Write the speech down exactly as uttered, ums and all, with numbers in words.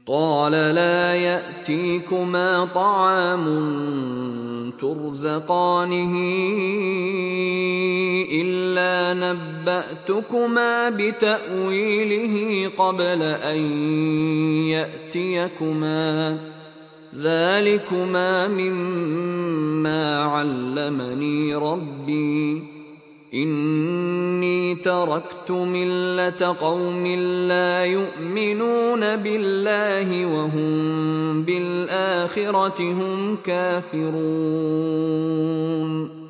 قال لا يأتيكما طعام ترزقانه إلا نبأتكما بتأويله قبل أن يأتيكما ذلكما مما علمني ربي إني تركت ملة قوم لا يؤمنون بالله وهم بالآخرة هم كافرون